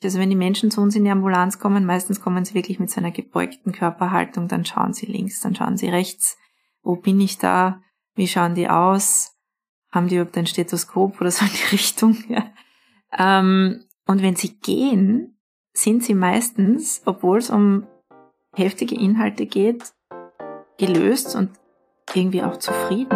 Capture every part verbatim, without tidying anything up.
Also wenn die Menschen zu uns in die Ambulanz kommen, meistens kommen sie wirklich mit so einer gebeugten Körperhaltung, dann schauen sie links, dann schauen sie rechts. Wo bin ich da? Wie schauen die aus? Haben die überhaupt ein Stethoskop oder so in die Richtung? Ja. Ähm, und wenn sie gehen, sind sie meistens, obwohl es um heftige Inhalte geht, gelöst und irgendwie auch zufrieden.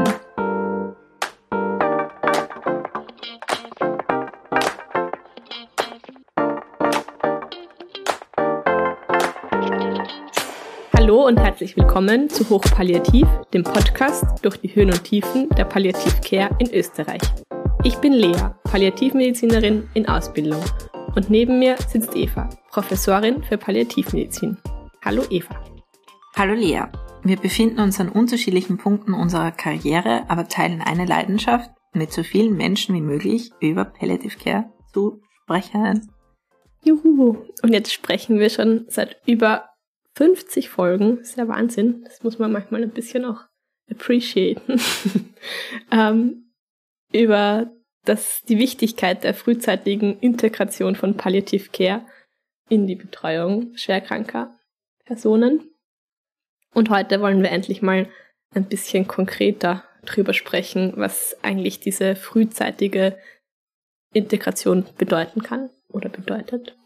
Hallo und herzlich willkommen zu Hochpalliativ, dem Podcast durch die Höhen und Tiefen der Palliative Care in Österreich. Ich bin Lea, Palliativmedizinerin in Ausbildung, und neben mir sitzt Eva, Professorin für Palliativmedizin. Hallo Eva. Hallo Lea. Wir befinden uns an unterschiedlichen Punkten unserer Karriere, aber teilen eine Leidenschaft, mit so vielen Menschen wie möglich über Palliative Care zu sprechen. Juhu. Und jetzt sprechen wir schon seit über fünfzig Folgen, das ist ja Wahnsinn, das muss man manchmal ein bisschen auch appreciaten, ähm, über das, die Wichtigkeit der frühzeitigen Integration von Palliative Care in die Betreuung schwerkranker Personen. Und heute wollen wir endlich mal ein bisschen konkreter drüber sprechen, was eigentlich diese frühzeitige Integration bedeuten kann oder bedeutet.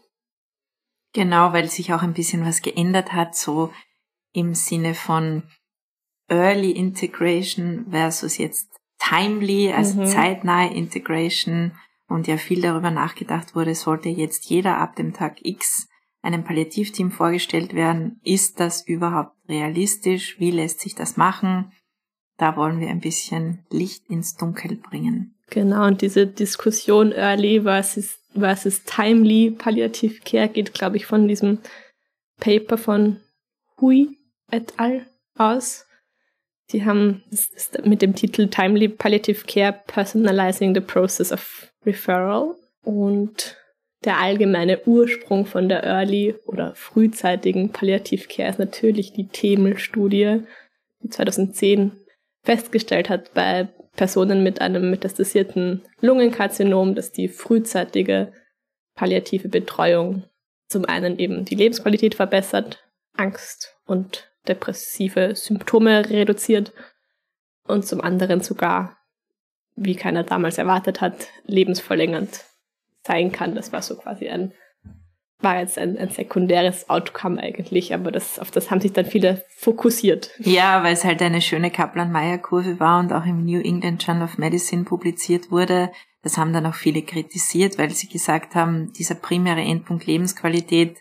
Genau, weil sich auch ein bisschen was geändert hat, so im Sinne von Early Integration versus jetzt Timely, also mhm. zeitnahe Integration, und ja viel darüber nachgedacht wurde, sollte jetzt jeder ab dem Tag X einem Palliativteam vorgestellt werden. Ist das überhaupt realistisch? Wie lässt sich das machen? Da wollen wir ein bisschen Licht ins Dunkel bringen. Genau, und diese Diskussion Early versus versus Timely Palliative Care geht, glaube ich, von diesem Paper von Hui et al. Aus. Die haben das ist mit dem Titel Timely Palliative Care Personalizing the Process of Referral, und der allgemeine Ursprung von der Early oder frühzeitigen Palliative Care ist natürlich die Themel-Studie, die zweitausendzehn festgestellt hat bei Personen mit einem metastasierten Lungenkarzinom, dass die frühzeitige palliative Betreuung zum einen eben die Lebensqualität verbessert, Angst und depressive Symptome reduziert und zum anderen sogar, wie keiner damals erwartet hat, lebensverlängernd sein kann. Das war so quasi ein war jetzt ein, ein sekundäres Outcome eigentlich, aber das, auf das haben sich dann viele fokussiert. Ja, weil es halt eine schöne Kaplan-Meier-Kurve war und auch im New England Journal of Medicine publiziert wurde. Das haben dann auch viele kritisiert, weil sie gesagt haben, dieser primäre Endpunkt Lebensqualität,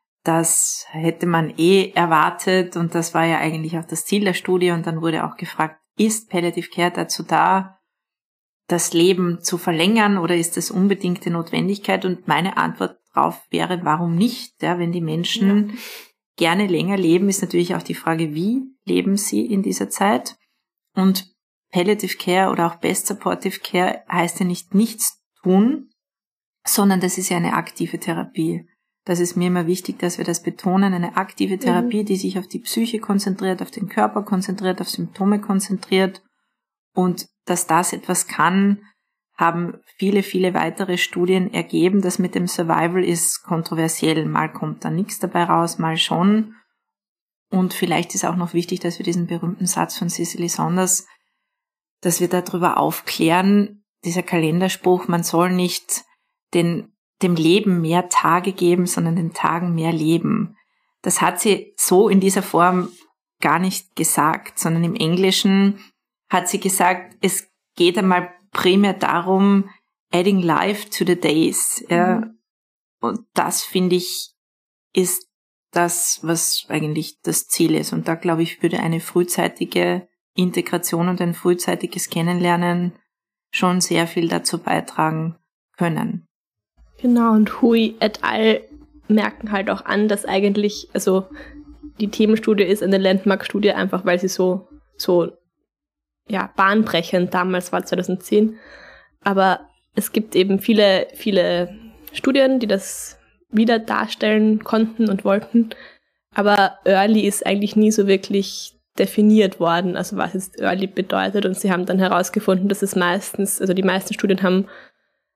das hätte man eh erwartet, und das war ja eigentlich auch das Ziel der Studie. Und dann wurde auch gefragt, ist Palliative Care dazu da, das Leben zu verlängern, oder ist das unbedingte Notwendigkeit? Und meine Antwort drauf wäre, warum nicht? Ja, wenn die Menschen ja. gerne länger leben, ist natürlich auch die Frage, wie leben sie in dieser Zeit? Und Palliative Care oder auch Best Supportive Care heißt ja nicht nichts tun, sondern das ist ja eine aktive Therapie. Das ist mir immer wichtig, dass wir das betonen, eine aktive Therapie, mhm. die sich auf die Psyche konzentriert, auf den Körper konzentriert, auf Symptome konzentriert, und dass das etwas kann, haben viele, viele weitere Studien ergeben. Das mit dem Survival ist kontroversiell. Mal kommt da nichts dabei raus, mal schon. Und vielleicht ist auch noch wichtig, dass wir diesen berühmten Satz von Cicely Saunders, dass wir darüber aufklären, dieser Kalenderspruch, man soll nicht den, dem Leben mehr Tage geben, sondern den Tagen mehr Leben. Das hat sie so in dieser Form gar nicht gesagt, sondern im Englischen hat sie gesagt, es geht einmal primär darum, adding life to the days. Ja. Mhm. Und das, finde ich, ist das, was eigentlich das Ziel ist. Und da, glaube ich, würde eine frühzeitige Integration und ein frühzeitiges Kennenlernen schon sehr viel dazu beitragen können. Genau, und Hui et al. Merken halt auch an, dass eigentlich, also die Themenstudie ist eine Landmark-Studie, einfach weil sie so, so ja, bahnbrechend damals war, zweitausendzehn. Aber es gibt eben viele, viele Studien, die das wieder darstellen konnten und wollten. Aber Early ist eigentlich nie so wirklich definiert worden, also was jetzt Early bedeutet. Und sie haben dann herausgefunden, dass es meistens, also die meisten Studien haben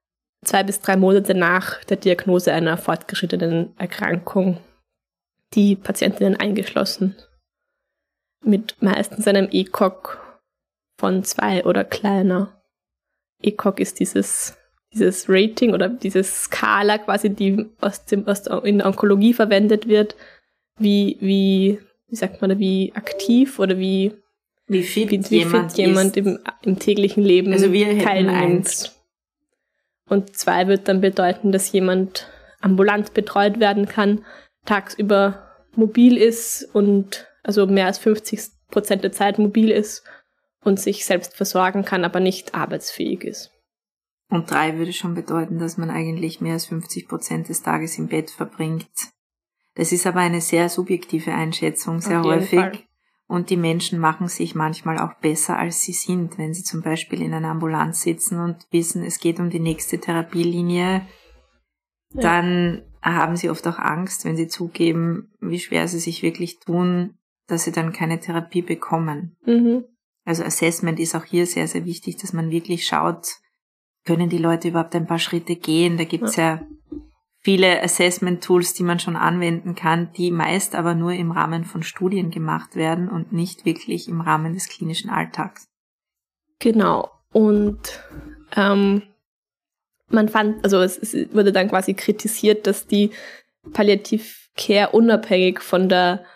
zwei bis drei Monate nach der Diagnose einer fortgeschrittenen Erkrankung die Patientinnen eingeschlossen. Mit meistens einem E C O G von zwei oder kleiner. E C O G ist dieses, dieses Rating oder diese Skala quasi, die aus dem, aus der, in der Onkologie verwendet wird, wie, wie, wie sagt man da, wie aktiv oder wie, wie fit wie, wie jemand, fit jemand im, im täglichen Leben also wir teilnimmt. Und zwei wird dann bedeuten, dass jemand ambulant betreut werden kann, tagsüber mobil ist und also mehr als fünfzig Prozent der Zeit mobil ist und sich selbst versorgen kann, aber nicht arbeitsfähig ist. Und drei würde schon bedeuten, dass man eigentlich mehr als fünfzig Prozent des Tages im Bett verbringt. Das ist aber eine sehr subjektive Einschätzung, sehr Auf jeden häufig. Fall. Und die Menschen machen sich manchmal auch besser, als sie sind. Wenn sie zum Beispiel in einer Ambulanz sitzen und wissen, es geht um die nächste Therapielinie, ja. Dann haben sie oft auch Angst, wenn sie zugeben, wie schwer sie sich wirklich tun, dass sie dann keine Therapie bekommen. Mhm. Also Assessment ist auch hier sehr, sehr wichtig, dass man wirklich schaut, können die Leute überhaupt ein paar Schritte gehen? Da gibt's ja, ja viele Assessment-Tools, die man schon anwenden kann, die meist aber nur im Rahmen von Studien gemacht werden und nicht wirklich im Rahmen des klinischen Alltags. Genau. Und ähm, man fand, also es, es wurde dann quasi kritisiert, dass die Palliative Care unabhängig von der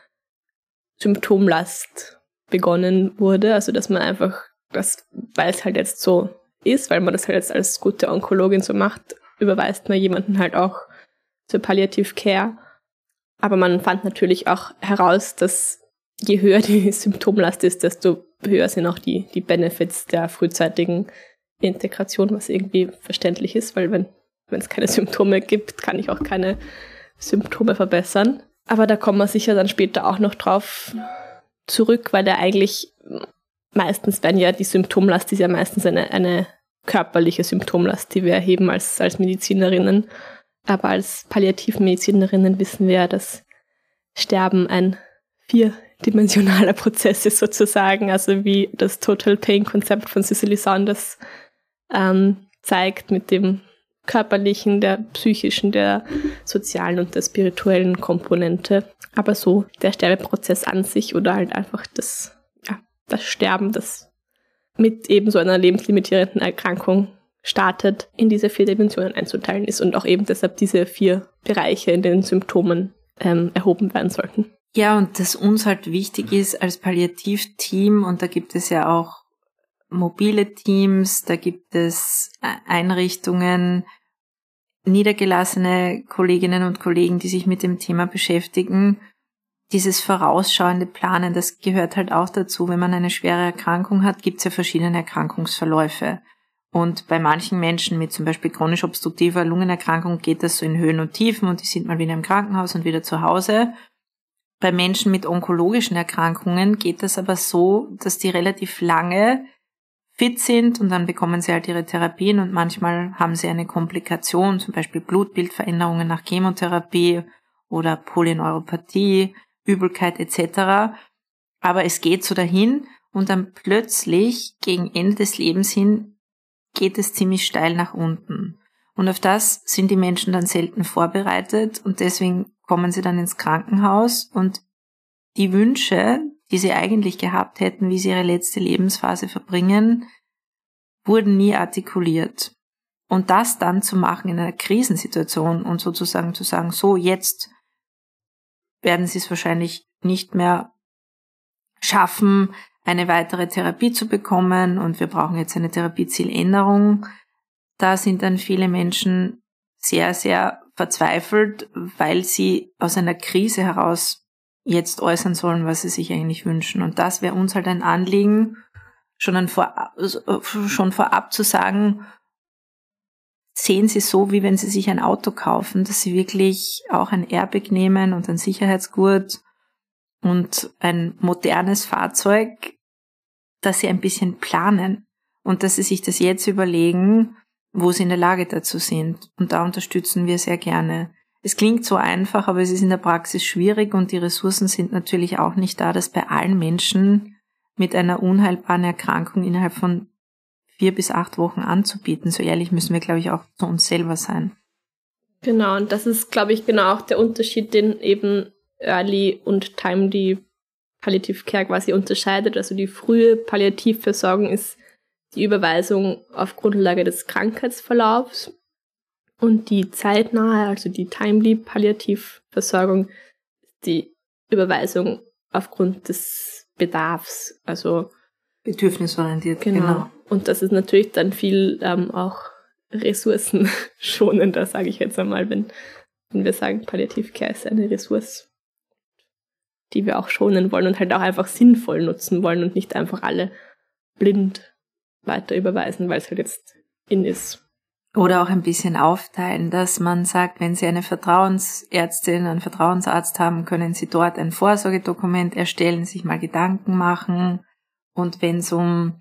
Symptomlast begonnen wurde. Also dass man einfach, das, weil es halt jetzt so ist, weil man das halt jetzt als gute Onkologin so macht, überweist man jemanden halt auch zur Palliative Care. Aber man fand natürlich auch heraus, dass je höher die Symptomlast ist, desto höher sind auch die, die Benefits der frühzeitigen Integration, was irgendwie verständlich ist, weil wenn wenn es keine Symptome gibt, kann ich auch keine Symptome verbessern. Aber da kommen wir sicher dann später auch noch drauf zurück, weil der eigentlich meistens, wenn ja die Symptomlast ist ja meistens eine, eine körperliche Symptomlast, die wir erheben als, als Medizinerinnen. Aber als Palliativmedizinerinnen wissen wir ja, dass Sterben ein vierdimensionaler Prozess ist sozusagen, also wie das Total Pain-Konzept von Cicely Saunders ähm, zeigt, mit dem körperlichen, der psychischen, der sozialen und der spirituellen Komponente. Aber so der Sterbeprozess an sich oder halt einfach das, ja, das Sterben, das mit eben so einer lebenslimitierenden Erkrankung startet, in diese vier Dimensionen einzuteilen ist und auch eben deshalb diese vier Bereiche in den Symptomen ähm, erhoben werden sollten. Ja, und dass uns halt wichtig ist als Palliativteam, und da gibt es ja auch mobile Teams, da gibt es Einrichtungen, niedergelassene Kolleginnen und Kollegen, die sich mit dem Thema beschäftigen. Dieses vorausschauende Planen, das gehört halt auch dazu. Wenn man eine schwere Erkrankung hat, gibt es ja verschiedene Erkrankungsverläufe. Und bei manchen Menschen mit zum Beispiel chronisch obstruktiver Lungenerkrankung geht das so in Höhen und Tiefen und die sind mal wieder im Krankenhaus und wieder zu Hause. Bei Menschen mit onkologischen Erkrankungen geht das aber so, dass die relativ lange fit sind und dann bekommen sie halt ihre Therapien und manchmal haben sie eine Komplikation, zum Beispiel Blutbildveränderungen nach Chemotherapie oder Polyneuropathie, Übelkeit et cetera. Aber es geht so dahin und dann plötzlich gegen Ende des Lebens hin geht es ziemlich steil nach unten. Und auf das sind die Menschen dann selten vorbereitet und deswegen kommen sie dann ins Krankenhaus und die Wünsche, die sie eigentlich gehabt hätten, wie sie ihre letzte Lebensphase verbringen, wurden nie artikuliert. Und das dann zu machen in einer Krisensituation und sozusagen zu sagen, so jetzt werden sie es wahrscheinlich nicht mehr schaffen, eine weitere Therapie zu bekommen und wir brauchen jetzt eine Therapiezieländerung. Da sind dann viele Menschen sehr, sehr verzweifelt, weil sie aus einer Krise heraus jetzt äußern sollen, was sie sich eigentlich wünschen. Und das wäre uns halt ein Anliegen, schon, ein vor, schon vorab zu sagen, sehen Sie so, wie wenn Sie sich ein Auto kaufen, dass Sie wirklich auch ein Airbag nehmen und ein Sicherheitsgurt und ein modernes Fahrzeug, dass Sie ein bisschen planen und dass Sie sich das jetzt überlegen, wo Sie in der Lage dazu sind. Und da unterstützen wir sehr gerne. Es klingt so einfach, aber es ist in der Praxis schwierig und die Ressourcen sind natürlich auch nicht da, dass bei allen Menschen mit einer unheilbaren Erkrankung innerhalb von vier bis acht Wochen anzubieten. So ehrlich müssen wir, glaube ich, auch zu uns selber sein. Genau, und das ist, glaube ich, genau auch der Unterschied, den eben Early und Timely Palliative Care quasi unterscheidet. Also die frühe Palliativversorgung ist die Überweisung auf Grundlage des Krankheitsverlaufs und die zeitnahe, also die Timely Palliativversorgung, ist die Überweisung aufgrund des Bedarfs, also bedürfnisorientiert. Genau. genau. Und das ist natürlich dann viel ähm, auch ressourcenschonender, sage ich jetzt einmal, wenn, wenn wir sagen, Palliative Care ist eine Ressource, die wir auch schonen wollen und halt auch einfach sinnvoll nutzen wollen und nicht einfach alle blind weiter überweisen, weil es halt jetzt in ist. Oder auch ein bisschen aufteilen, dass man sagt, wenn Sie eine Vertrauensärztin, einen Vertrauensarzt haben, können Sie dort ein Vorsorgedokument erstellen, sich mal Gedanken machen. Und wenn es um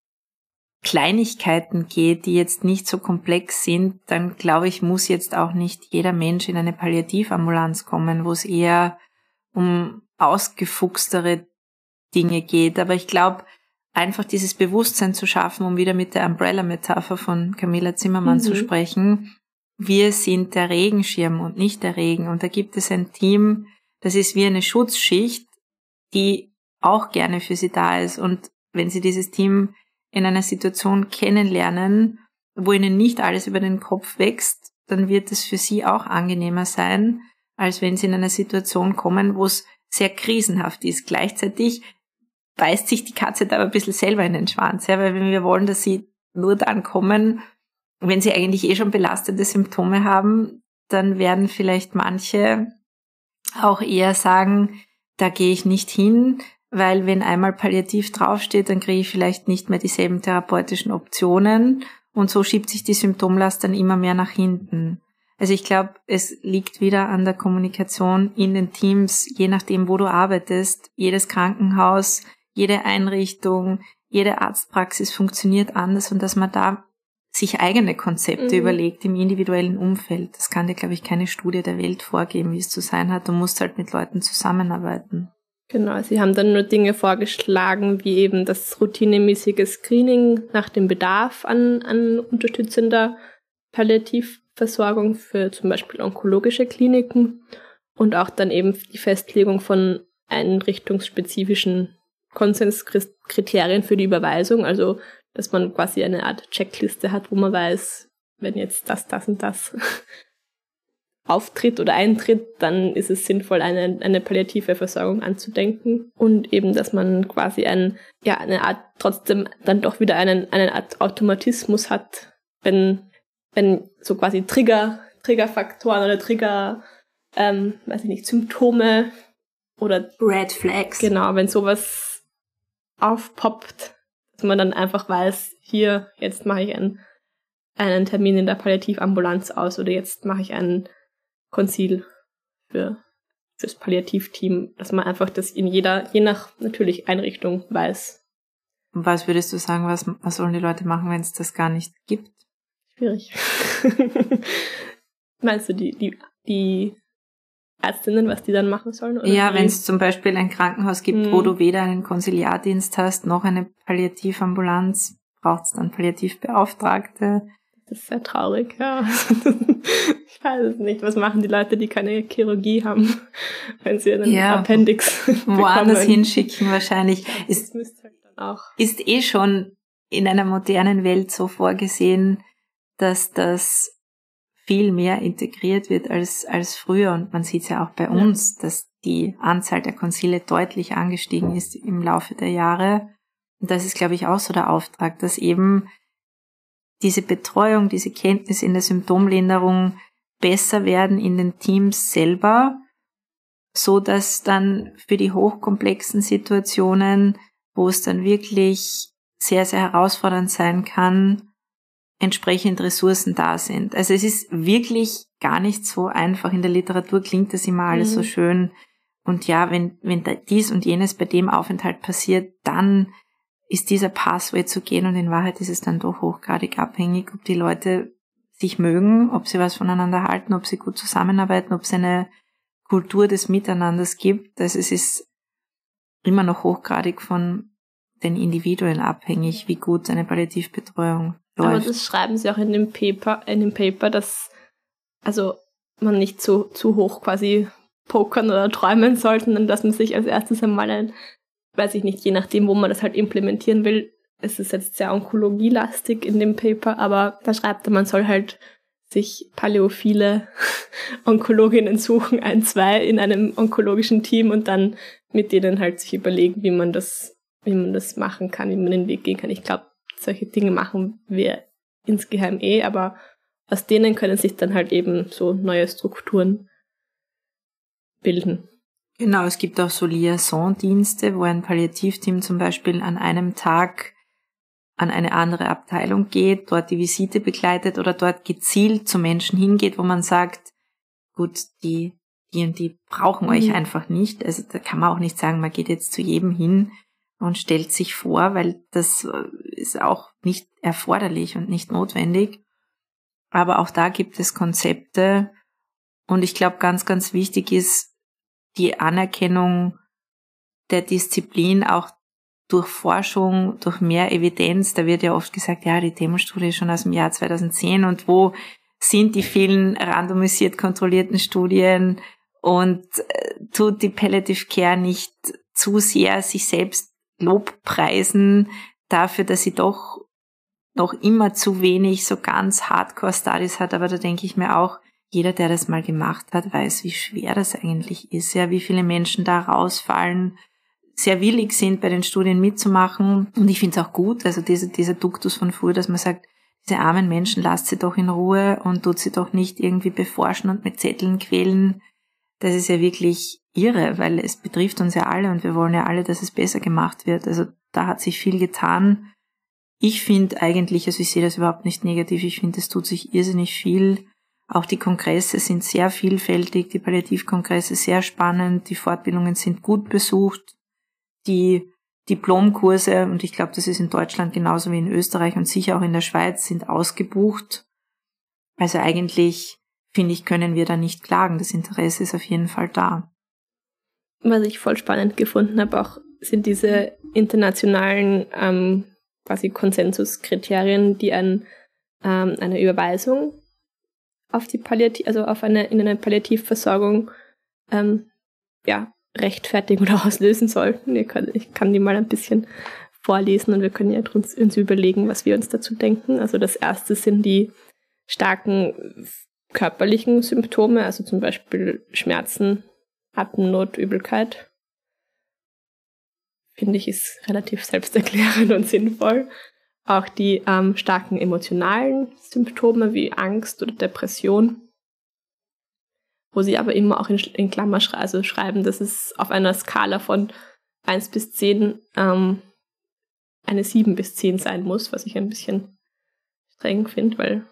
Kleinigkeiten geht, die jetzt nicht so komplex sind, dann glaube ich, muss jetzt auch nicht jeder Mensch in eine Palliativambulanz kommen, wo es eher um ausgefuchstere Dinge geht. Aber ich glaube, einfach dieses Bewusstsein zu schaffen, um wieder mit der Umbrella-Metapher von Camilla Zimmermann mhm. zu sprechen. Wir sind der Regenschirm und nicht der Regen. Und da gibt es ein Team, das ist wie eine Schutzschicht, die auch gerne für sie da ist. Und wenn sie dieses Team in einer Situation kennenlernen, wo ihnen nicht alles über den Kopf wächst, dann wird es für sie auch angenehmer sein, als wenn sie in eine Situation kommen, wo es sehr krisenhaft ist. Gleichzeitig beißt sich die Katze da aber ein bisschen selber in den Schwanz, ja, weil wenn wir wollen, dass sie nur dann kommen, wenn sie eigentlich eh schon belastende Symptome haben, dann werden vielleicht manche auch eher sagen, da gehe ich nicht hin, weil wenn einmal palliativ draufsteht, dann kriege ich vielleicht nicht mehr dieselben therapeutischen Optionen und so schiebt sich die Symptomlast dann immer mehr nach hinten. Also ich glaube, es liegt wieder an der Kommunikation in den Teams, je nachdem, wo du arbeitest. Jedes Krankenhaus, jede Einrichtung, jede Arztpraxis funktioniert anders und dass man da sich eigene Konzepte mhm. überlegt im individuellen Umfeld. Das kann dir, glaube ich, keine Studie der Welt vorgeben, wie es zu sein hat. Du musst halt mit Leuten zusammenarbeiten. Genau, sie haben dann nur Dinge vorgeschlagen, wie eben das routinemäßige Screening nach dem Bedarf an, an unterstützender Palliativversorgung für zum Beispiel onkologische Kliniken und auch dann eben die Festlegung von einrichtungsspezifischen Konsenskriterien für die Überweisung, also dass man quasi eine Art Checkliste hat, wo man weiß, wenn jetzt das, das und das auftritt oder eintritt, dann ist es sinnvoll, eine, eine palliative Versorgung anzudenken und eben, dass man quasi ein, ja, eine Art, trotzdem dann doch wieder einen, eine Art Automatismus hat, wenn, wenn so quasi Trigger, Triggerfaktoren oder Trigger, ähm, weiß ich nicht, Symptome oder Red Flags. Genau, wenn sowas aufpoppt, dass man dann einfach weiß, hier, jetzt mache ich einen, einen Termin in der Palliativambulanz aus oder jetzt mache ich einen Konzil für fürs Palliativteam, dass man einfach das in jeder, je nach natürlich Einrichtung weiß. Und was würdest du sagen, was, was sollen die Leute machen, wenn es das gar nicht gibt? Schwierig. Meinst du die, die, die Ärztinnen, was die dann machen sollen? Oder ja, wenn es zum Beispiel ein Krankenhaus gibt, mhm. wo du weder einen Konsiliardienst hast, noch eine Palliativambulanz, braucht es dann Palliativbeauftragte. Das ist sehr traurig, ja. Ich weiß es nicht. Was machen die Leute, die keine Chirurgie haben, wenn sie einen ja, Appendix woanders hinschicken wahrscheinlich. Ja, ist, halt dann auch. ist eh schon in einer modernen Welt so vorgesehen, dass das viel mehr integriert wird als als früher. Und man sieht es ja auch bei uns, ja. dass die Anzahl der Konsile deutlich angestiegen ist im Laufe der Jahre. Und das ist, glaube ich, auch so der Auftrag, dass eben diese Betreuung, diese Kenntnis in der Symptomlinderung besser werden in den Teams selber, so dass dann für die hochkomplexen Situationen, wo es dann wirklich sehr, sehr herausfordernd sein kann, entsprechend Ressourcen da sind. Also es ist wirklich gar nicht so einfach. In der Literatur klingt das immer alles mhm. so schön. Und ja, wenn, wenn dies und jenes bei dem Aufenthalt passiert, dann ist dieser Pathway zu gehen und in Wahrheit ist es dann doch hochgradig abhängig, ob die Leute sich mögen, ob sie was voneinander halten, ob sie gut zusammenarbeiten, ob es eine Kultur des Miteinanders gibt. Also es ist immer noch hochgradig von, den Individuen abhängig, wie gut eine Palliativbetreuung läuft. Aber das schreiben sie auch in dem Paper, in dem Paper, dass also man nicht zu, zu hoch quasi pokern oder träumen sollte, sondern dass man sich als erstes einmal ein, weiß ich nicht, je nachdem, wo man das halt implementieren will, es ist jetzt sehr onkologielastig in dem Paper, aber da schreibt er, man soll halt sich paläophile Onkologinnen suchen, ein, zwei in einem onkologischen Team und dann mit denen halt sich überlegen, wie man das, wie man das machen kann, wie man den Weg gehen kann. Ich glaube, solche Dinge machen wir insgeheim eh, aber aus denen können sich dann halt eben so neue Strukturen bilden. Genau, es gibt auch so Liaison-Dienste, wo ein Palliativteam zum Beispiel an einem Tag an eine andere Abteilung geht, dort die Visite begleitet oder dort gezielt zu Menschen hingeht, wo man sagt, gut, die, die und die brauchen mhm. euch einfach nicht. Also da kann man auch nicht sagen, man geht jetzt zu jedem hin und stellt sich vor, weil das ist auch nicht erforderlich und nicht notwendig. Aber auch da gibt es Konzepte und ich glaube, ganz, ganz wichtig ist die Anerkennung der Disziplin auch durch Forschung, durch mehr Evidenz. Da wird ja oft gesagt, ja, die Demo-Studie ist schon aus dem Jahr zweitausendzehn und wo sind die vielen randomisiert kontrollierten Studien und äh, tut die Palliative Care nicht zu sehr sich selbst Lobpreisen dafür, dass sie doch noch immer zu wenig so ganz Hardcore-Studies hat. Aber da denke ich mir auch, jeder, der das mal gemacht hat, weiß, wie schwer das eigentlich ist, ja, wie viele Menschen da rausfallen, sehr willig sind, bei den Studien mitzumachen. Und ich finde es auch gut, also diese, dieser Duktus von früher, dass man sagt, diese armen Menschen, lasst sie doch in Ruhe und tut sie doch nicht irgendwie beforschen und mit Zetteln quälen. Das ist ja wirklich irre, weil es betrifft uns ja alle und wir wollen ja alle, dass es besser gemacht wird. Also da hat sich viel getan. Ich finde eigentlich, also ich sehe das überhaupt nicht negativ, ich finde, es tut sich irrsinnig viel. Auch die Kongresse sind sehr vielfältig, die Palliativkongresse sehr spannend, die Fortbildungen sind gut besucht. Die Diplomkurse, und ich glaube, das ist in Deutschland genauso wie in Österreich und sicher auch in der Schweiz, sind ausgebucht. Also eigentlich, finde ich, können wir da nicht klagen. Das Interesse ist auf jeden Fall da. Was ich voll spannend gefunden habe, auch sind diese internationalen ähm, quasi Konsensuskriterien, die ein, ähm, eine Überweisung auf die Palliativ, also auf eine in eine Palliativversorgung ähm, ja, rechtfertigen oder auslösen sollten. Ich kann, ich kann die mal ein bisschen vorlesen und wir können ja uns, uns überlegen, was wir uns dazu denken. Also das erste sind die starken körperlichen Symptome, also zum Beispiel Schmerzen, Atemnot, Übelkeit. Finde ich, ist relativ selbsterklärend und sinnvoll. Auch die ähm, starken emotionalen Symptome wie Angst oder Depression, wo sie aber immer auch in, in Klammer schrei- also schreiben, dass es auf einer Skala von eins bis zehn ähm, eine sieben bis zehn sein muss, was ich ein bisschen streng finde, weil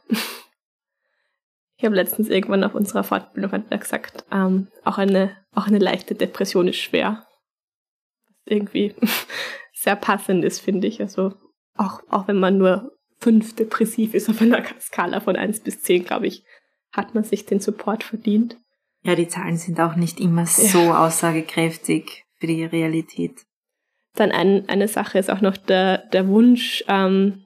ich habe letztens irgendwann auf unserer Fortbildung hat er gesagt, ähm, auch, eine, auch eine leichte Depression ist schwer. Was irgendwie sehr passend ist, finde ich. Also auch, auch wenn man nur fünf depressiv ist auf einer Skala von eins bis zehn, glaube ich, hat man sich den Support verdient. Ja, die Zahlen sind auch nicht immer so ja. aussagekräftig für die Realität. Dann ein, eine Sache ist auch noch der, der Wunsch, ähm,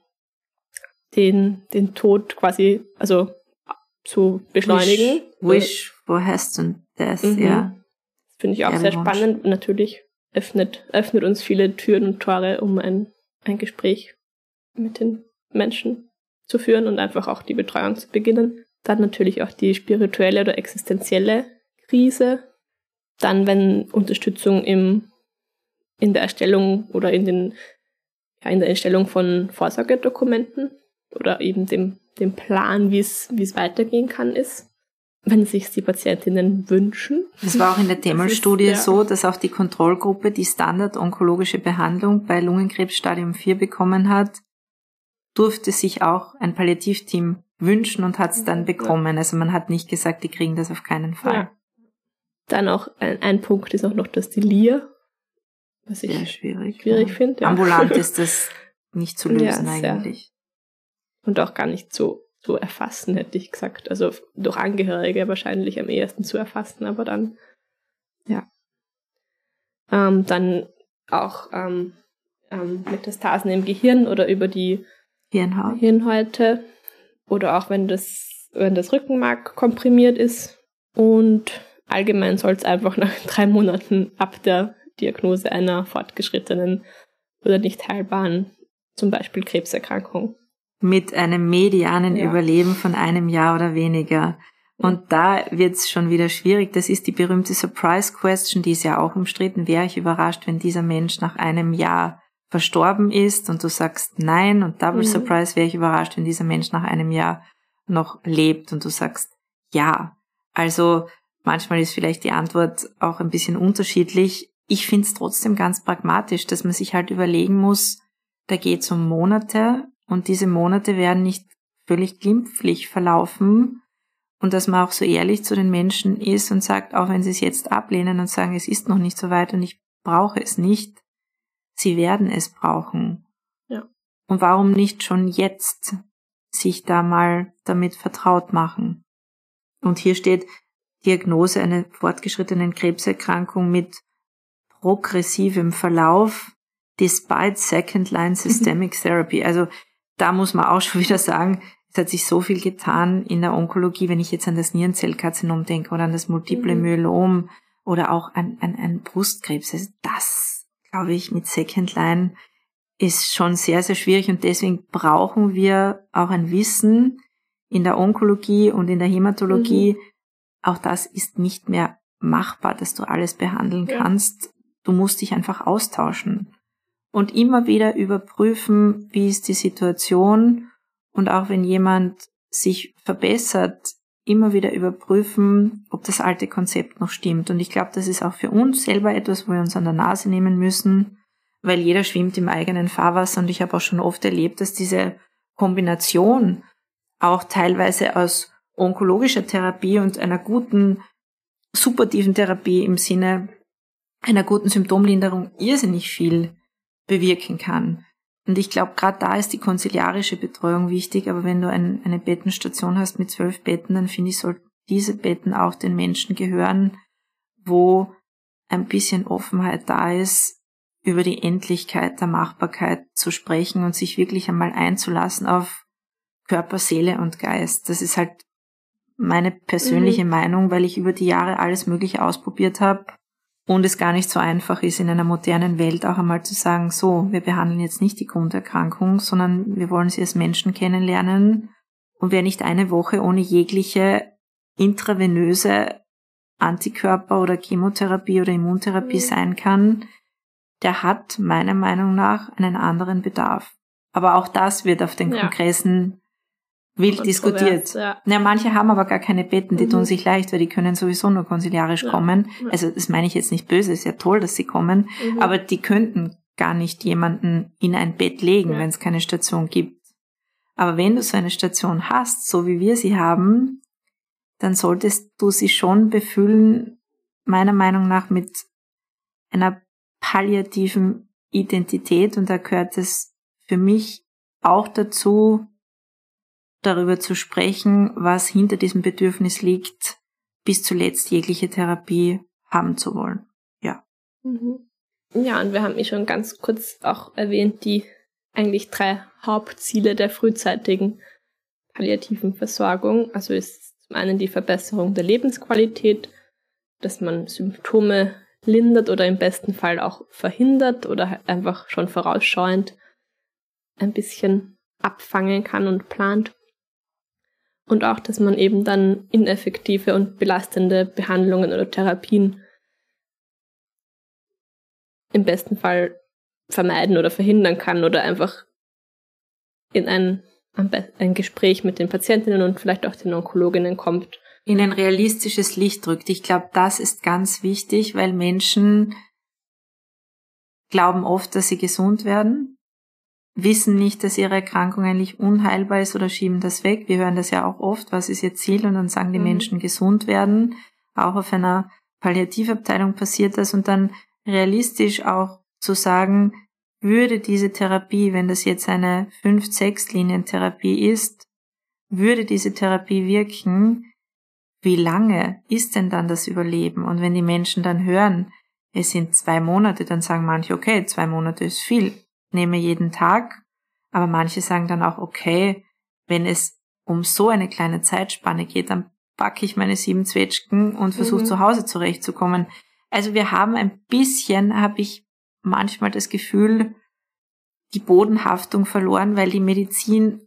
den, den Tod quasi also zu beschleunigen. Wish, wish for hasten death, mhm. ja. Das finde ich auch sehr Wunsch. Spannend. Natürlich öffnet, öffnet uns viele Türen und Tore, um ein, ein Gespräch mit den Menschen zu führen und einfach auch die Betreuung zu beginnen. Dann natürlich auch die spirituelle oder existenzielle Krise. Dann, wenn Unterstützung im, in der Erstellung oder in, den, ja, in der Erstellung von Vorsorgedokumenten oder eben dem, dem Plan, wie es wie es weitergehen kann, ist. Wenn sich die Patientinnen wünschen. Das war auch in der Demel-Studie ja. so, dass auch die Kontrollgruppe die standard-onkologische Behandlung bei Lungenkrebs Stadium vier bekommen hat, durfte sich auch ein Palliativteam wünschen und hat es dann bekommen. Ja. Also man hat nicht gesagt, die kriegen das auf keinen Fall. Ja. Dann auch ein, ein Punkt ist auch noch das Delir, was ich sehr schwierig, schwierig ja. finde. Ja. Ambulant ist das nicht zu lösen ja, eigentlich. Und auch gar nicht so, so erfassen, hätte ich gesagt. Also durch Angehörige wahrscheinlich am ehesten zu erfassen, aber dann, ja. Ähm, dann auch ähm, ähm, Metastasen im Gehirn oder über die Hirnhaut. Hirnhäute oder auch wenn das, wenn das Rückenmark komprimiert ist. Und allgemein soll es einfach nach drei Monaten ab der Diagnose einer fortgeschrittenen oder nicht heilbaren, zum Beispiel Krebserkrankung. Mit einem medianen Ja. Überleben von einem Jahr oder weniger. Und da wird's schon wieder schwierig. Das ist die berühmte Surprise Question, die ist ja auch umstritten. Wäre ich überrascht, wenn dieser Mensch nach einem Jahr verstorben ist? Und du sagst nein. Und Double Mhm. Surprise, wäre ich überrascht, wenn dieser Mensch nach einem Jahr noch lebt? Und du sagst ja. Also manchmal ist vielleicht die Antwort auch ein bisschen unterschiedlich. Ich find's trotzdem ganz pragmatisch, dass man sich halt überlegen muss, da geht's um Monate und diese Monate werden nicht völlig glimpflich verlaufen. Und dass man auch so ehrlich zu den Menschen ist und sagt, auch wenn sie es jetzt ablehnen und sagen, es ist noch nicht so weit und ich brauche es nicht, sie werden es brauchen. Ja. Und warum nicht schon jetzt sich da mal damit vertraut machen? Und hier steht Diagnose einer fortgeschrittenen Krebserkrankung mit progressivem Verlauf despite second-line systemic therapy. Also da muss man auch schon wieder sagen, es hat sich so viel getan in der Onkologie, wenn ich jetzt an das Nierenzellkarzinom denke oder an das Multiple Mhm. Myelom oder auch an, an, an Brustkrebs. Also das, glaube ich, mit Second Line ist schon sehr, sehr schwierig und deswegen brauchen wir auch ein Wissen in der Onkologie und in der Hämatologie. Mhm. Auch das ist nicht mehr machbar, dass du alles behandeln Ja. kannst. Du musst dich einfach austauschen und immer wieder überprüfen, wie ist die Situation. Und auch wenn jemand sich verbessert, immer wieder überprüfen, ob das alte Konzept noch stimmt. Und ich glaube, das ist auch für uns selber etwas, wo wir uns an der Nase nehmen müssen, weil jeder schwimmt im eigenen Fahrwasser. Und ich habe auch schon oft erlebt, dass diese Kombination auch teilweise aus onkologischer Therapie und einer guten supportiven Therapie im Sinne einer guten Symptomlinderung irrsinnig viel bewirken kann. Und ich glaube, gerade da ist die konsiliarische Betreuung wichtig, aber wenn du ein, eine Bettenstation hast mit zwölf Betten, dann finde ich, sollten diese Betten auch den Menschen gehören, wo ein bisschen Offenheit da ist, über die Endlichkeit der Machbarkeit zu sprechen und sich wirklich einmal einzulassen auf Körper, Seele und Geist. Das ist halt meine persönliche mhm. Meinung, weil ich über die Jahre alles Mögliche ausprobiert habe. Und es gar nicht so einfach ist, in einer modernen Welt auch einmal zu sagen, so, wir behandeln jetzt nicht die Grunderkrankung, sondern wir wollen sie als Menschen kennenlernen. Und wer nicht eine Woche ohne jegliche intravenöse Antikörper oder Chemotherapie oder Immuntherapie mhm. sein kann, der hat meiner Meinung nach einen anderen Bedarf. Aber auch das wird auf den ja. Kongressen wild diskutiert. Ja. ja, manche haben aber gar keine Betten, die mhm. tun sich leicht, weil die können sowieso nur konsiliarisch ja. kommen. Also das meine ich jetzt nicht böse, ist ja toll, dass sie kommen, mhm. aber die könnten gar nicht jemanden in ein Bett legen, ja. wenn es keine Station gibt. Aber wenn du so eine Station hast, so wie wir sie haben, dann solltest du sie schon befüllen, meiner Meinung nach, mit einer palliativen Identität. Und da gehört es für mich auch dazu, darüber zu sprechen, was hinter diesem Bedürfnis liegt, bis zuletzt jegliche Therapie haben zu wollen. Ja. Mhm. Ja, und wir haben eh schon ganz kurz auch erwähnt, die eigentlich drei Hauptziele der frühzeitigen palliativen Versorgung. Also ist zum einen die Verbesserung der Lebensqualität, dass man Symptome lindert oder im besten Fall auch verhindert oder einfach schon vorausschauend ein bisschen abfangen kann und plant. Und auch, dass man eben dann ineffektive und belastende Behandlungen oder Therapien im besten Fall vermeiden oder verhindern kann oder einfach in ein, ein Gespräch mit den Patientinnen und vielleicht auch den Onkologinnen kommt. In ein realistisches Licht drückt. Ich glaube, das ist ganz wichtig, weil Menschen glauben oft, dass sie gesund werden, wissen nicht, dass ihre Erkrankung eigentlich unheilbar ist oder schieben das weg. Wir hören das ja auch oft, was ist ihr Ziel? Und dann sagen die mhm. Menschen gesund werden. Auch auf einer Palliativabteilung passiert das. Und dann realistisch auch zu sagen, würde diese Therapie, wenn das jetzt eine fünf sechs Linien-Therapie ist, würde diese Therapie wirken, wie lange ist denn dann das Überleben? Und wenn die Menschen dann hören, es sind zwei Monate, dann sagen manche, okay, zwei Monate ist viel. nehme jeden Tag, aber manche sagen dann auch, okay, wenn es um so eine kleine Zeitspanne geht, dann backe ich meine sieben Zwetschgen und versuche Mhm. zu Hause zurechtzukommen. Also wir haben ein bisschen, habe ich manchmal das Gefühl, die Bodenhaftung verloren, weil die Medizin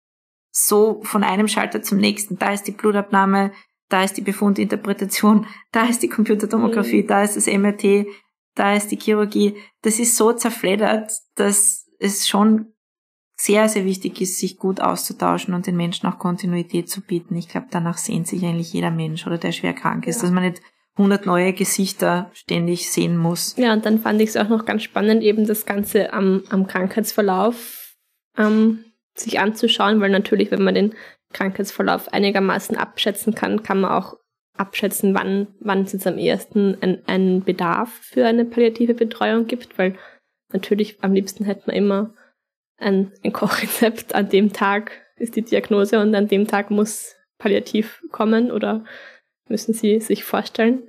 so von einem Schalter zum nächsten, da ist die Blutabnahme, da ist die Befundinterpretation, da ist die Computertomographie, Mhm. da ist das M R T, da ist die Chirurgie. Das ist so zerfleddert, dass es schon sehr, sehr wichtig ist, sich gut auszutauschen und den Menschen auch Kontinuität zu bieten. Ich glaube, danach sehnt sich eigentlich jeder Mensch oder der schwer krank ist, Ja. dass man nicht hundert neue Gesichter ständig sehen muss. Ja, und dann fand ich es auch noch ganz spannend, eben das Ganze am, am Krankheitsverlauf ähm, sich anzuschauen, weil natürlich, wenn man den Krankheitsverlauf einigermaßen abschätzen kann, kann man auch abschätzen, wann wann es jetzt am ehesten ein, einen Bedarf für eine palliative Betreuung gibt, weil natürlich am liebsten hätte man immer ein, ein Kochrezept, an dem Tag ist die Diagnose und an dem Tag muss palliativ kommen oder müssen Sie sich vorstellen.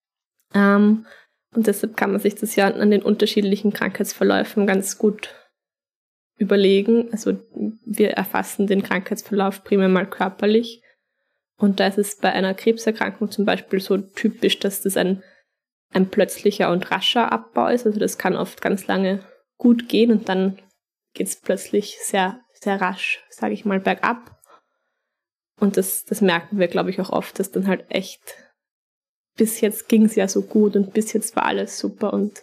Ähm, und deshalb kann man sich das ja an den unterschiedlichen Krankheitsverläufen ganz gut überlegen. Also wir erfassen den Krankheitsverlauf primär mal körperlich. Und da ist es bei einer Krebserkrankung zum Beispiel so typisch, dass das ein, ein plötzlicher und rascher Abbau ist. Also das kann oft ganz lange gut gehen und dann geht es plötzlich sehr, sehr rasch, sage ich mal, bergab. Und das, das merken wir, glaube ich, auch oft, dass dann halt echt, bis jetzt ging es ja so gut und bis jetzt war alles super. Und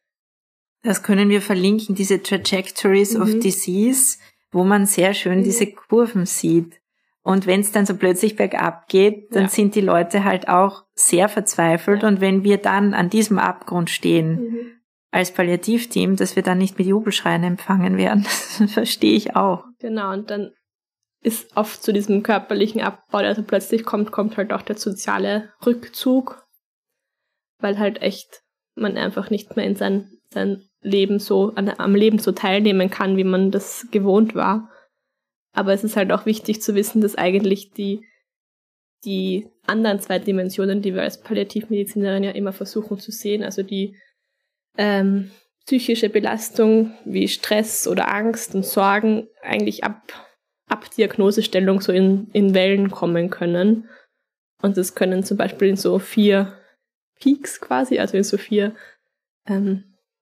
das können wir verlinken, diese Trajectories Mhm. of Disease, wo man sehr schön Mhm. diese Kurven sieht. Und wenn es dann so plötzlich bergab geht, dann Ja. sind die Leute halt auch sehr verzweifelt. Ja. Und wenn wir dann an diesem Abgrund stehen, Mhm. als Palliativteam, dass wir dann nicht mit Jubelschreien empfangen werden, das verstehe ich auch. Genau, und dann ist oft zu diesem körperlichen Abbau, also plötzlich kommt, kommt halt auch der soziale Rückzug, weil halt echt man einfach nicht mehr in sein, sein Leben so, an, am Leben so teilnehmen kann, wie man das gewohnt war. Aber es ist halt auch wichtig zu wissen, dass eigentlich die, die anderen zwei Dimensionen, die wir als Palliativmedizinerin ja immer versuchen zu sehen, also die ähm, psychische Belastung wie Stress oder Angst und Sorgen eigentlich ab, ab Diagnosestellung so in, in Wellen kommen können. Und das können zum Beispiel in so vier Peaks quasi, also in so vier ähm,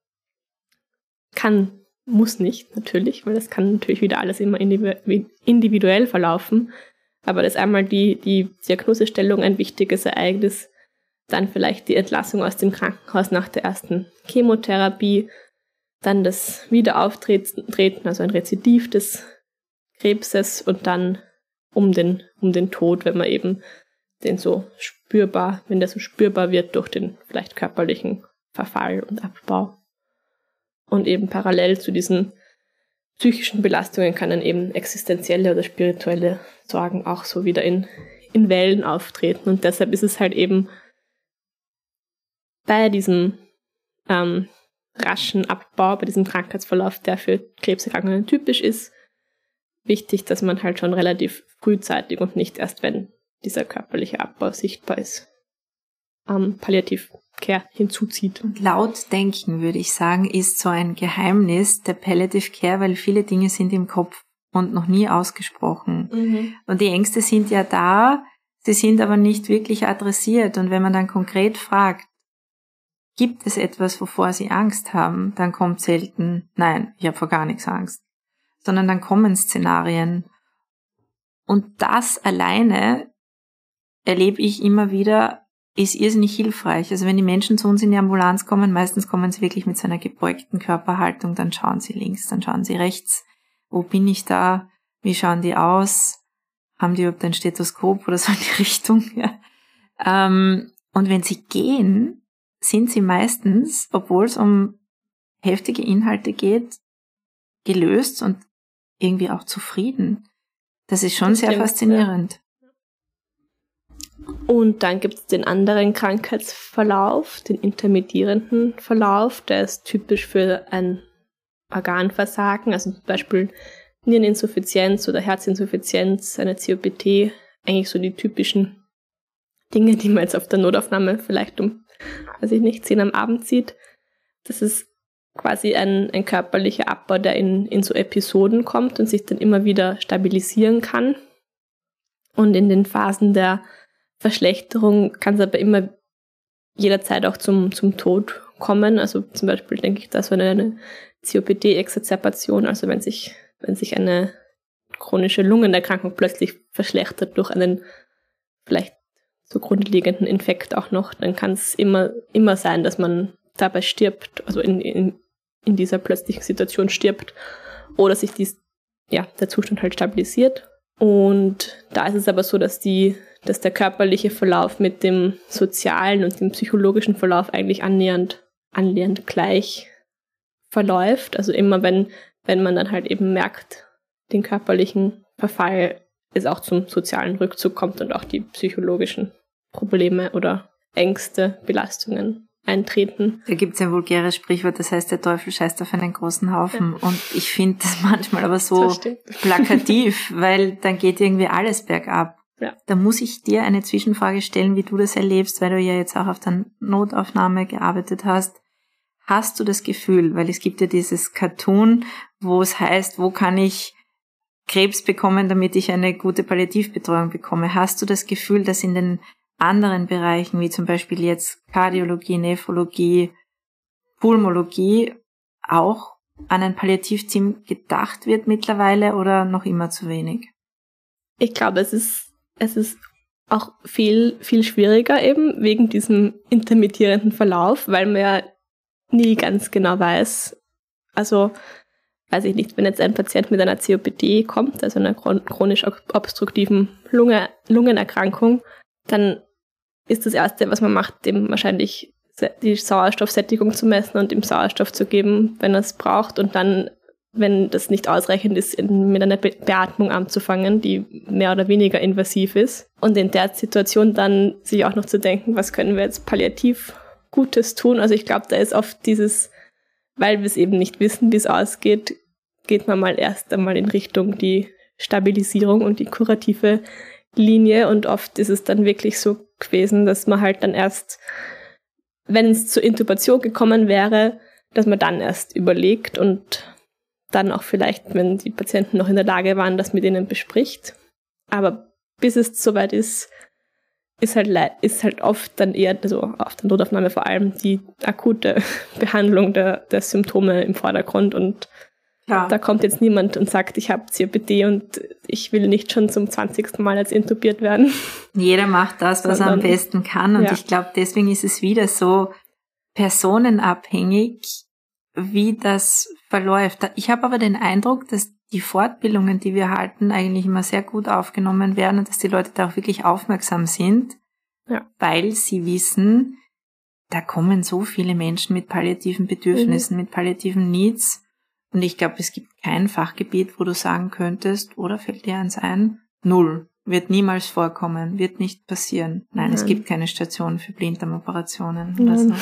kann, muss nicht natürlich, weil das kann natürlich wieder alles immer individuell verlaufen. Aber das ist einmal die, die Diagnosestellung ein wichtiges Ereignis, dann vielleicht die Entlassung aus dem Krankenhaus nach der ersten Chemotherapie, dann das Wiederauftreten, also ein Rezidiv des Krebses und dann um den, um den Tod, wenn man eben den so spürbar, wenn der so spürbar wird durch den vielleicht körperlichen Verfall und Abbau. Und eben parallel zu diesen psychischen Belastungen kann dann eben existenzielle oder spirituelle Sorgen auch so wieder in, in Wellen auftreten. Und deshalb ist es halt eben bei diesem ähm, raschen Abbau, bei diesem Krankheitsverlauf, der für Krebserkrankungen typisch ist, wichtig, dass man halt schon relativ frühzeitig und nicht erst, wenn dieser körperliche Abbau sichtbar ist, ähm, Palliative-Care hinzuzieht. Und laut denken, würde ich sagen, ist so ein Geheimnis der Palliative Care, weil viele Dinge sind im Kopf und noch nie ausgesprochen. Mhm. Und die Ängste sind ja da, sie sind aber nicht wirklich adressiert. Und wenn man dann konkret fragt, gibt es etwas, wovor Sie Angst haben, dann kommt selten, nein, ich habe vor gar nichts Angst. Sondern dann kommen Szenarien. Und das alleine erlebe ich immer wieder, ist irrsinnig hilfreich. Also wenn die Menschen zu uns in die Ambulanz kommen, meistens kommen sie wirklich mit so einer gebeugten Körperhaltung, dann schauen sie links, dann schauen sie rechts. Wo bin ich da? Wie schauen die aus? Haben die überhaupt ein Stethoskop oder so in die Richtung? Ja. Ähm, und wenn sie gehen, sind sie meistens, obwohl es um heftige Inhalte geht, gelöst und irgendwie auch zufrieden. Das ist schon Das sehr stimmt, faszinierend. Und dann gibt es den anderen Krankheitsverlauf, den intermittierenden Verlauf, der ist typisch für ein Organversagen, also zum Beispiel Niereninsuffizienz oder Herzinsuffizienz, eine C O P T, eigentlich so die typischen Dinge, die man jetzt auf der Notaufnahme vielleicht um, weiß ich nicht, zehn am Abend sieht. Das ist quasi ein, ein körperlicher Abbau, der in, in so Episoden kommt und sich dann immer wieder stabilisieren kann. Und in den Phasen der Verschlechterung kann es aber immer jederzeit auch zum, zum Tod kommen. Also zum Beispiel denke ich, dass so eine, eine C O P D-Exazerbation, also wenn sich, wenn sich eine chronische Lungenerkrankung plötzlich verschlechtert durch einen vielleicht zugrunde liegenden Infekt auch noch, dann kann es immer, immer sein, dass man dabei stirbt, also in, in, in dieser plötzlichen Situation stirbt oder sich dies, ja, der Zustand halt stabilisiert. Und da ist es aber so, dass die, dass der körperliche Verlauf mit dem sozialen und dem psychologischen Verlauf eigentlich annähernd, annähernd gleich verläuft. Also immer wenn, wenn man dann halt eben merkt, den körperlichen Verfall, es auch zum sozialen Rückzug kommt und auch die psychologischen Probleme oder Ängste, Belastungen eintreten. Da gibt es ein vulgäres Sprichwort, das heißt, der Teufel scheißt auf einen großen Haufen. Ja. Und ich finde das manchmal aber so plakativ, weil dann geht irgendwie alles bergab. Ja. Da muss ich dir eine Zwischenfrage stellen, wie du das erlebst, weil du ja jetzt auch auf der Notaufnahme gearbeitet hast. Hast du das Gefühl, weil es gibt ja dieses Cartoon, wo es heißt, wo kann ich Krebs bekommen, damit ich eine gute Palliativbetreuung bekomme? Hast du das Gefühl, dass in den anderen Bereichen, wie zum Beispiel jetzt Kardiologie, Nephrologie, Pulmologie, auch an ein Palliativteam gedacht wird mittlerweile oder noch immer zu wenig? Ich glaube, es ist, es ist auch viel, viel schwieriger eben wegen diesem intermittierenden Verlauf, weil man ja nie ganz genau weiß, also weiß ich nicht, wenn jetzt ein Patient mit einer C O P D kommt, also einer chronisch obstruktiven Lunge, Lungenerkrankung, dann ist das Erste, was man macht, dem wahrscheinlich die Sauerstoffsättigung zu messen und ihm Sauerstoff zu geben, wenn er es braucht. Und dann, wenn das nicht ausreichend ist, mit einer Be- Beatmung anzufangen, die mehr oder weniger invasiv ist. Und in der Situation dann sich auch noch zu denken, was können wir jetzt palliativ Gutes tun. Also ich glaube, da ist oft dieses, weil wir es eben nicht wissen, wie es ausgeht, geht man mal erst einmal in Richtung die Stabilisierung und die kurative Linie. Und oft ist es dann wirklich so gewesen, dass man halt dann erst, wenn es zur Intubation gekommen wäre, dass man dann erst überlegt und dann auch vielleicht, wenn die Patienten noch in der Lage waren, das mit ihnen bespricht. Aber bis es soweit ist, ist halt, ist halt oft dann eher, also auf der Notaufnahme vor allem, die akute Behandlung der, der Symptome im Vordergrund. Und ja. Da kommt jetzt niemand und sagt, ich habe C O P D und ich will nicht schon zum zwanzigsten Mal jetzt intubiert werden. Jeder macht das, was er am besten kann. Und ja. Ich glaube, deswegen ist es wieder so personenabhängig, wie das verläuft. Ich habe aber den Eindruck, dass die Fortbildungen, die wir halten, eigentlich immer sehr gut aufgenommen werden und dass die Leute da auch wirklich aufmerksam sind, ja. Weil sie wissen, da kommen so viele Menschen mit palliativen Bedürfnissen, mhm. mit palliativen Needs. Und ich glaube, es gibt kein Fachgebiet, wo du sagen könntest, oder fällt dir eins ein? Null. Wird niemals vorkommen, wird nicht passieren. Nein, Nein. Es gibt keine Station für Blinddarmoperationen oder so.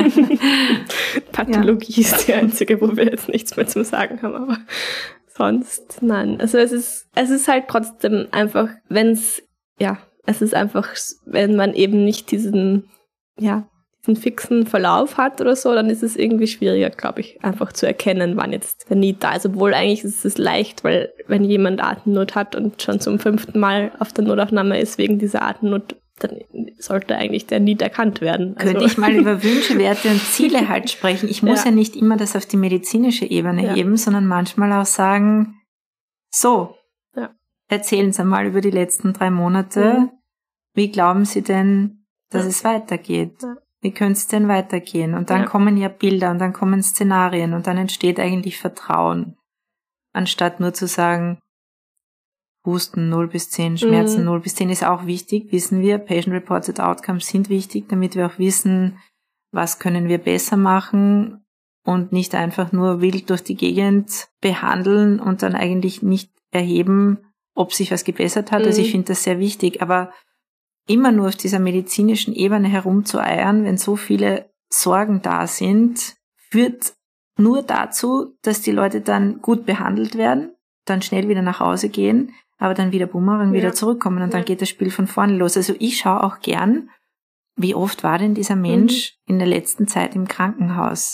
Pathologie ja. ist die einzige, wo wir jetzt nichts mehr zu sagen haben, aber sonst nein. Also es ist, es ist halt trotzdem einfach, wenn es, ja, es ist einfach, wenn man eben nicht diesen, ja, einen fixen Verlauf hat oder so, dann ist es irgendwie schwieriger, glaube ich, einfach zu erkennen, wann jetzt der Need da ist. Obwohl eigentlich ist es leicht, weil wenn jemand Atemnot hat und schon zum fünften Mal auf der Notaufnahme ist wegen dieser Atemnot, dann sollte eigentlich der Need erkannt werden. Also könnte ich mal über Wünsche, Werte und Ziele halt sprechen. Ich muss ja, ja nicht immer das auf die medizinische Ebene ja. heben, sondern manchmal auch sagen, so, ja. erzählen Sie mal über die letzten drei Monate. Mhm. Wie glauben Sie denn, dass ja. es weitergeht? Ja. Wie könnte es denn weitergehen? Und dann ja. kommen ja Bilder und dann kommen Szenarien und dann entsteht eigentlich Vertrauen. Anstatt nur zu sagen, Husten null bis zehn, Schmerzen mhm. null bis zehn ist auch wichtig, wissen wir. Patient-Reported Outcomes sind wichtig, damit wir auch wissen, was können wir besser machen und nicht einfach nur wild durch die Gegend behandeln und dann eigentlich nicht erheben, ob sich was gebessert hat. Mhm. Also ich finde das sehr wichtig, aber immer nur auf dieser medizinischen Ebene herumzueiern, wenn so viele Sorgen da sind, führt nur dazu, dass die Leute dann gut behandelt werden, dann schnell wieder nach Hause gehen, aber dann wieder Bumerang, ja. wieder zurückkommen und ja. dann geht das Spiel von vorne los. Also ich schaue auch gern, wie oft war denn dieser Mensch mhm. in der letzten Zeit im Krankenhaus?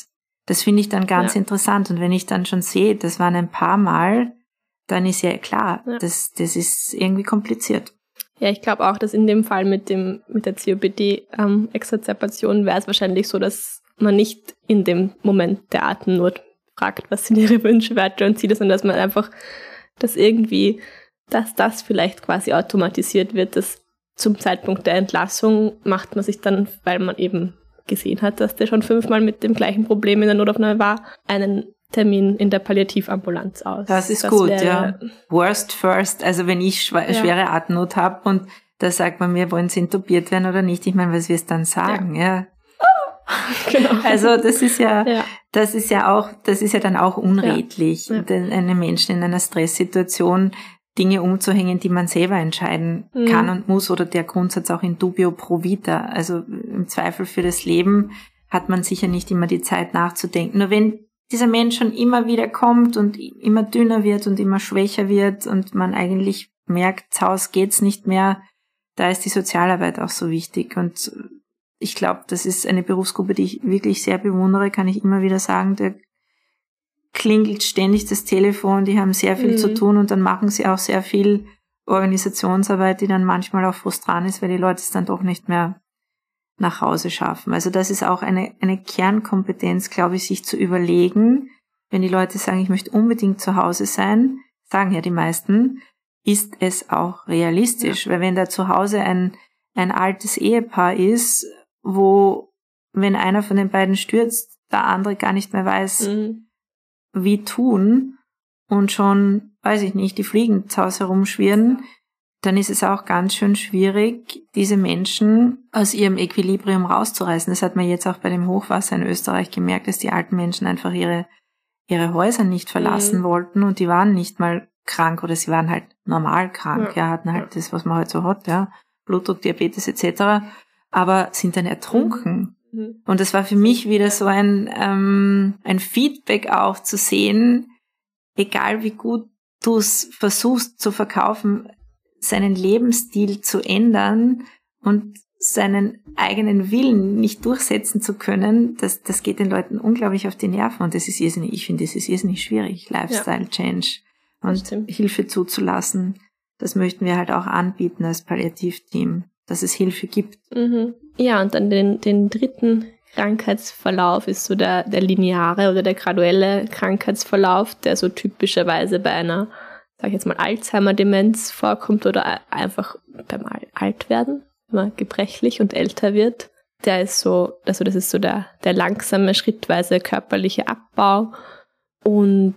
Das finde ich dann ganz ja. interessant. Und wenn ich dann schon sehe, das waren ein paar Mal, dann ist ja klar, ja. Das, das ist irgendwie kompliziert. Ja, ich glaube auch, dass in dem Fall mit dem mit der C O P D-Exazerbation ähm, wäre es wahrscheinlich so, dass man nicht in dem Moment der Atemnot fragt, was sind ihre Wünsche, Werte und Ziele, sondern dass man einfach, dass irgendwie, dass das vielleicht quasi automatisiert wird, dass zum Zeitpunkt der Entlassung macht man sich dann, weil man eben gesehen hat, dass der schon fünfmal mit dem gleichen Problem in der Notaufnahme war, einen Termin in der Palliativambulanz aus. Das ist das gut, ja. Worst first, also wenn ich schw- ja. schwere Atemnot habe und da sagt man mir, wollen sie intubiert werden oder nicht, ich meine, was wirst du dann sagen, ja. ja. Genau. Also das ist ja, ja, das ist ja auch, das ist ja dann auch unredlich, ja. Ja. einen Menschen in einer Stresssituation Dinge umzuhängen, die man selber entscheiden mhm. kann und muss, oder der Grundsatz auch in dubio pro vita, also im Zweifel für das Leben hat man sicher nicht immer die Zeit nachzudenken. Nur wenn dieser Mensch schon immer wieder kommt und immer dünner wird und immer schwächer wird und man eigentlich merkt, zu Hause geht's nicht mehr, da ist die Sozialarbeit auch so wichtig. Und ich glaube, das ist eine Berufsgruppe, die ich wirklich sehr bewundere, kann ich immer wieder sagen. Da klingelt ständig das Telefon, die haben sehr viel mhm. zu tun und dann machen sie auch sehr viel Organisationsarbeit, die dann manchmal auch frustrierend ist, weil die Leute es dann doch nicht mehr nach Hause schaffen. Also das ist auch eine, eine Kernkompetenz, glaube ich, sich zu überlegen, wenn die Leute sagen, ich möchte unbedingt zu Hause sein, sagen ja die meisten, ist es auch realistisch. Ja. Weil wenn da zu Hause ein, ein altes Ehepaar ist, wo, wenn einer von den beiden stürzt, der andere gar nicht mehr weiß, mhm. wie tun und schon, weiß ich nicht, die Fliegen zu Hause herumschwirren, dann ist es auch ganz schön schwierig, diese Menschen aus ihrem Equilibrium rauszureißen. Das hat man jetzt auch bei dem Hochwasser in Österreich gemerkt, dass die alten Menschen einfach ihre ihre Häuser nicht verlassen mhm. wollten und die waren nicht mal krank oder sie waren halt normal krank, ja, ja hatten halt ja. das, was man halt so hat, ja, Blutdruck, Diabetes et cetera, aber sind dann ertrunken. Mhm. Und das war für mich wieder so ein ähm, ein Feedback auch zu sehen, egal wie gut du es versuchst zu verkaufen, seinen Lebensstil zu ändern und seinen eigenen Willen nicht durchsetzen zu können, das, das geht den Leuten unglaublich auf die Nerven und das ist irrsinnig, ich finde, das ist irrsinnig schwierig, Lifestyle ja. Change und Hilfe zuzulassen. Das möchten wir halt auch anbieten als Palliativteam, dass es Hilfe gibt. Mhm. Ja, und dann den, den dritten Krankheitsverlauf ist so der, der lineare oder der graduelle Krankheitsverlauf, der so typischerweise bei einer, sag ich jetzt mal, Alzheimer-Demenz vorkommt oder einfach beim Altwerden, wenn man gebrechlich und älter wird. Der ist so, also das ist so der, der langsame, schrittweise körperliche Abbau und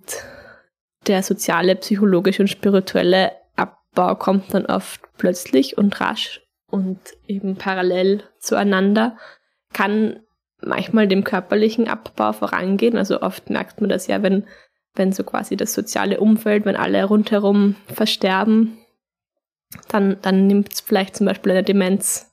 der soziale, psychologische und spirituelle Abbau kommt dann oft plötzlich und rasch und eben parallel zueinander, kann manchmal dem körperlichen Abbau vorangehen. Also oft merkt man das ja, wenn wenn so quasi das soziale Umfeld, wenn alle rundherum versterben, dann, dann nimmt es vielleicht zum Beispiel eine Demenz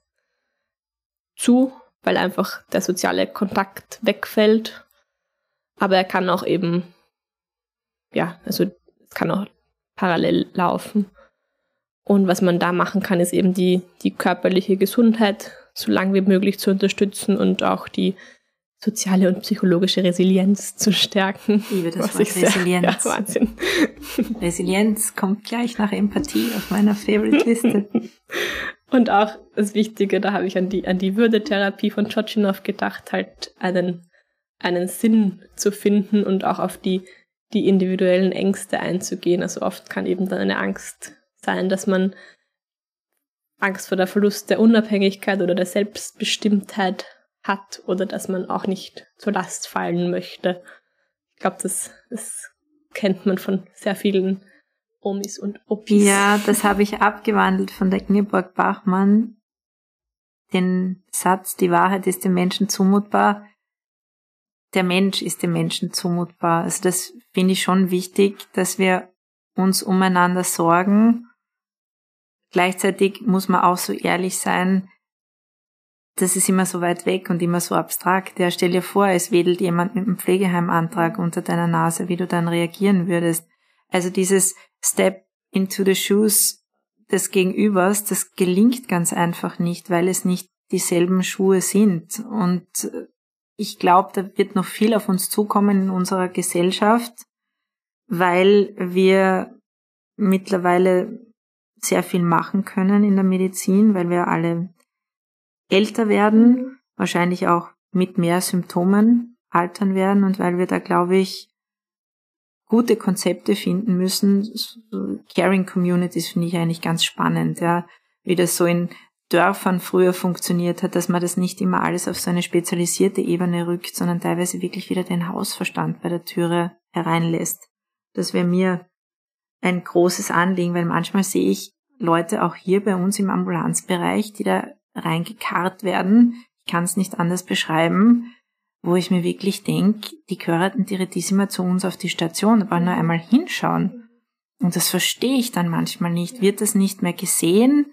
zu, weil einfach der soziale Kontakt wegfällt. Aber er kann auch eben, ja, also es kann auch parallel laufen. Und was man da machen kann, ist eben die, die körperliche Gesundheit so lang wie möglich zu unterstützen und auch die soziale und psychologische Resilienz zu stärken. Ich liebe das Wort Resilienz. Sehr, ja, Wahnsinn. Resilienz kommt gleich nach Empathie auf meiner Favorite-Liste. Und auch das Wichtige, da habe ich an die, an die Würdetherapie von Tschotschinow gedacht, halt einen, einen Sinn zu finden und auch auf die, die individuellen Ängste einzugehen. Also oft kann eben dann eine Angst sein, dass man Angst vor der Verlust der Unabhängigkeit oder der Selbstbestimmtheit hat oder dass man auch nicht zur Last fallen möchte. Ich glaube, das, das kennt man von sehr vielen Omis und Opis. Ja, das habe ich abgewandelt von der Ingeborg Bachmann. Den Satz, die Wahrheit ist dem Menschen zumutbar. Der Mensch ist dem Menschen zumutbar. Also das finde ich schon wichtig, dass wir uns umeinander sorgen. Gleichzeitig muss man auch so ehrlich sein, das ist immer so weit weg und immer so abstrakt. Ja, stell dir vor, es wedelt jemand mit einem Pflegeheimantrag unter deiner Nase, wie du dann reagieren würdest. Also dieses Step into the shoes des Gegenübers, das gelingt ganz einfach nicht, weil es nicht dieselben Schuhe sind. Und ich glaube, da wird noch viel auf uns zukommen in unserer Gesellschaft, weil wir mittlerweile sehr viel machen können in der Medizin, weil wir alle älter werden, wahrscheinlich auch mit mehr Symptomen altern werden und weil wir da, glaube ich, gute Konzepte finden müssen. So Caring Communities finde ich eigentlich ganz spannend, ja, wie das so in Dörfern früher funktioniert hat, dass man das nicht immer alles auf so eine spezialisierte Ebene rückt, sondern teilweise wirklich wieder den Hausverstand bei der Türe hereinlässt. Das wäre mir ein großes Anliegen, weil manchmal sehe ich Leute auch hier bei uns im Ambulanzbereich, die da reingekarrt werden, ich kann es nicht anders beschreiben, wo ich mir wirklich denke, die gehören Direttissima zu uns auf die Station, aber nur einmal hinschauen. Und das verstehe ich dann manchmal nicht. Wird das nicht mehr gesehen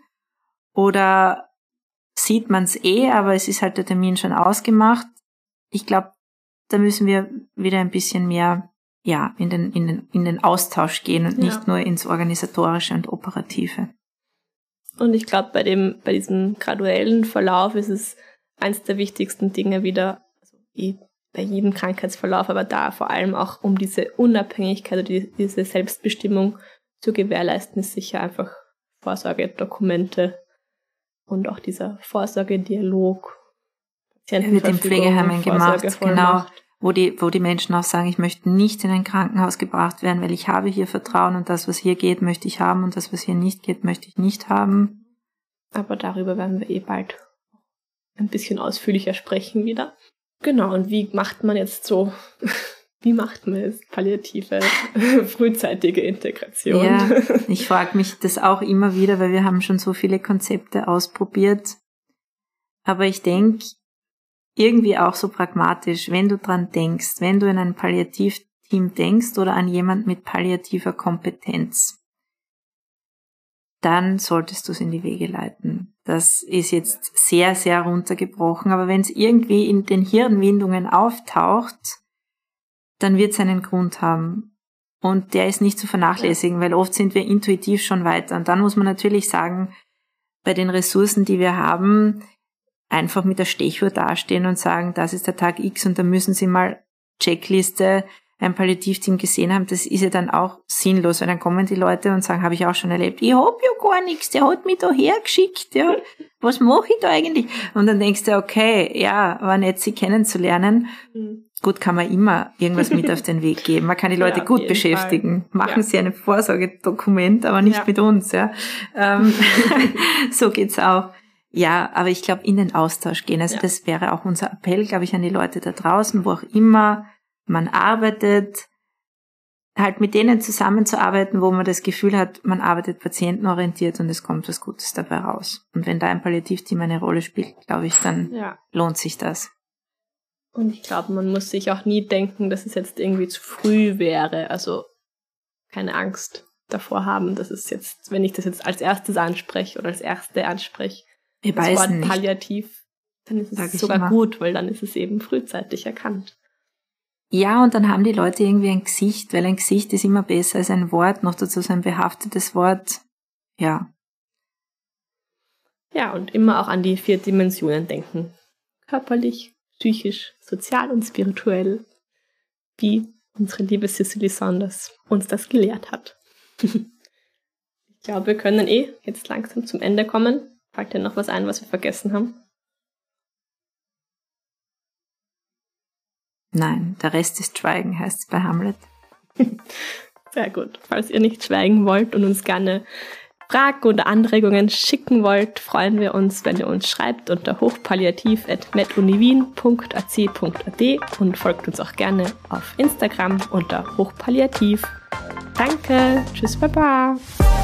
oder sieht man es eh, aber es ist halt der Termin schon ausgemacht? Ich glaube, da müssen wir wieder ein bisschen mehr ja, in den, in den, in den Austausch gehen und ja. nicht nur ins Organisatorische und Operative. Und ich glaube, bei dem, bei diesem graduellen Verlauf ist es eins der wichtigsten Dinge wieder, also wie bei jedem Krankheitsverlauf, aber da vor allem auch um diese Unabhängigkeit oder die, diese Selbstbestimmung zu gewährleisten, ist sicher einfach Vorsorgedokumente und auch dieser Vorsorgedialog. Ja, wird in Pflegeheimen gemacht, genau. Wo die, wo die Menschen auch sagen, ich möchte nicht in ein Krankenhaus gebracht werden, weil ich habe hier Vertrauen und das, was hier geht, möchte ich haben und das, was hier nicht geht, möchte ich nicht haben. Aber darüber werden wir eh bald ein bisschen ausführlicher sprechen wieder. Genau, und wie macht man jetzt so, wie macht man jetzt palliative, frühzeitige Integration? Ja, ich frage mich das auch immer wieder, weil wir haben schon so viele Konzepte ausprobiert. Aber ich denke, irgendwie auch so pragmatisch, wenn du dran denkst, wenn du in ein Palliativteam denkst oder an jemand mit palliativer Kompetenz, dann solltest du es in die Wege leiten. Das ist jetzt sehr, sehr runtergebrochen, aber wenn es irgendwie in den Hirnwindungen auftaucht, dann wird es einen Grund haben. Und der ist nicht zu vernachlässigen, weil oft sind wir intuitiv schon weiter. Und dann muss man natürlich sagen, bei den Ressourcen, die wir haben, einfach mit der Stechuhr dastehen und sagen, das ist der Tag X und da müssen Sie mal Checkliste ein Palliativteam gesehen haben, das ist ja dann auch sinnlos, weil dann kommen die Leute und sagen, habe ich auch schon erlebt, ich hab ja gar nichts, der hat mich da hergeschickt, ja, was mache ich da eigentlich? Und dann denkst du, okay, ja, war nett, Sie kennenzulernen. Mhm. Gut, kann man immer irgendwas mit auf den Weg geben. Man kann die Leute ja, gut beschäftigen. Fall. Machen ja. Sie ein Vorsorgedokument, aber nicht ja. mit uns, ja. Ähm, so geht's auch. Ja, aber ich glaube, in den Austausch gehen. Also ja. das wäre auch unser Appell, glaube ich, an die Leute da draußen, wo auch immer man arbeitet, halt mit denen zusammenzuarbeiten, wo man das Gefühl hat, man arbeitet patientenorientiert und es kommt was Gutes dabei raus. Und wenn da ein Palliativteam eine Rolle spielt, glaube ich, dann ja. lohnt sich das. Und ich glaube, man muss sich auch nie denken, dass es jetzt irgendwie zu früh wäre. Also keine Angst davor haben, dass es jetzt, wenn ich das jetzt als erstes anspreche oder als erste anspreche, Wir das Wort nicht. Palliativ, dann ist es sogar immer. gut, weil dann ist es eben frühzeitig erkannt. Ja, und dann haben die Leute irgendwie ein Gesicht, weil ein Gesicht ist immer besser als ein Wort, noch dazu so ein behaftetes Wort. Ja. Ja, und immer auch an die vier Dimensionen denken. Körperlich, psychisch, sozial und spirituell. Wie unsere liebe Cicely Saunders uns das gelehrt hat. Ich glaube, wir können eh jetzt langsam zum Ende kommen. Fällt dir noch was ein, was wir vergessen haben? Nein, der Rest ist Schweigen, heißt es bei Hamlet. Sehr gut. Falls ihr nicht schweigen wollt und uns gerne Fragen oder Anregungen schicken wollt, freuen wir uns, wenn ihr uns schreibt unter hochpalliativ at meduniwien punkt a c punkt a d und folgt uns auch gerne auf Instagram unter hochpalliativ. Danke, tschüss, baba.